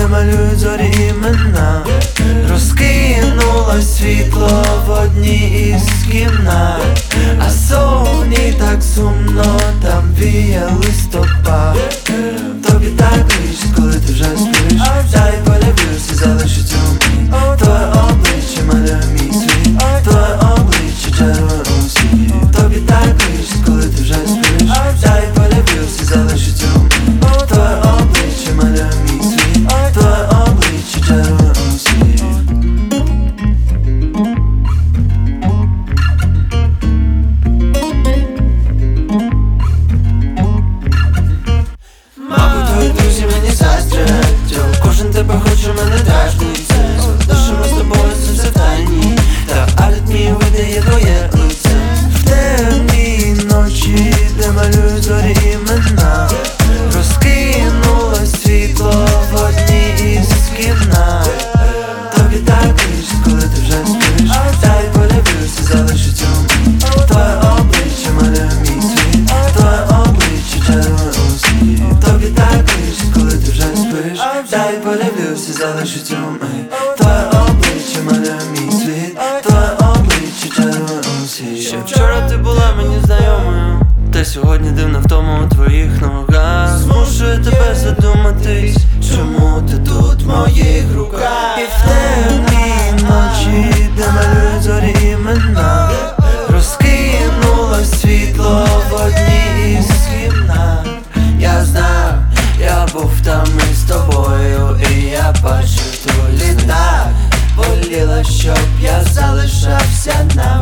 де малюють зорі імена. Розкинулось світло в одній із кімнат, а зовні так сумно, там віє листопад. Тобі так лиш, коли ти вже спиш, дай полюблюсь і залишиться у мені. Твоє обличчя малює мій світ, твоє обличчя чарує у світ. Тобі так лиш, коли ти вже спиш, дай полюблюсь і залишиться у мені. Твоє обличчя малює мій світ, твоє обличчя чарує у світ. Мабуть, твої друзі мені заздрять, кожен тебе хоче, мене дражнить. Лишимо з тобою це все в тайні, та аритмія видає твоє лице. В темній ночі, де малюють зорі імена, розкинулось світло в одній із кімнат. Тобі так лиш, коли ти вже спиш, дай полюблюсь і залишиться у мені. Твоє обличчя малює мій світ, твоє обличчя чарує у світ. Тобі так лиш, коли ти вже спиш, дай полюблюсь і залишиться у мені. Твоє обличчя малює мій світ, твоє обличчя чарує у світ. Ще вчора ти була мені знайомою, та сьогодні дивна втома у твоїх ногах. Змушує тебе задуматись, чому ти тут в моїх руках. І в темній ночі, де малюють зорі імена, розкинулось світло в одній із кімнат. Я знав, я був там із тобою, і я бачив твої літа. Боліло, щоб я залишався на